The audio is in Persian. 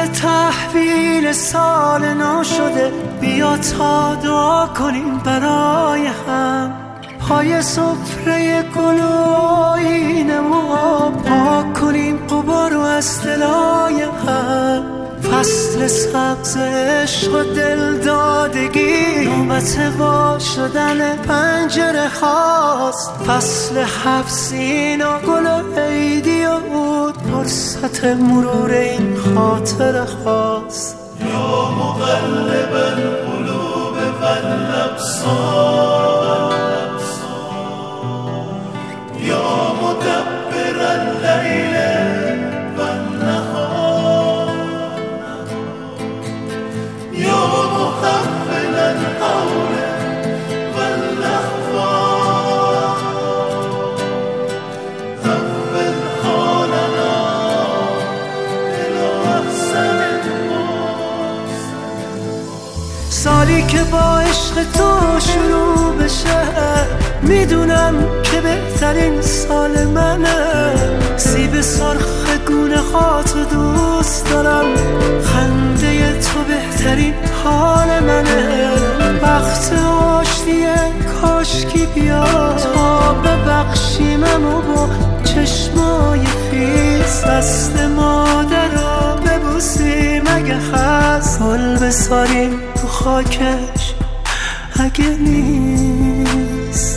فصل تحویل سال نو شده، بیا تا دعا کنیم برای هم. پای سفره گل و آینه و پاک کنیم غبار از دلای هم. فصل سبز عشق و دلدادگی، نوبت وا شدن پنجره هاست. فصل حفظین و گل و عیدی و عود، فرصت مرور این خاطره هاست. یا مقلب القلوب والابصار، یا مدبر اللیل والنهار، یا محول الحول والاحوال، حول حالنا الی احسن المحسن. سالی که با عشق تو شروع بشه، میدونم که بهترین سال منه. سیب سرخ گونه هاتو دوست دارم، خنده تو بهترین حال منه. وقت آشتیه کاشکی بیا تا ببخشیمم و با چشمای خیس دست مادر رو ببوسیم. اگه هست گل بساریم تو خاکش، اگه نیست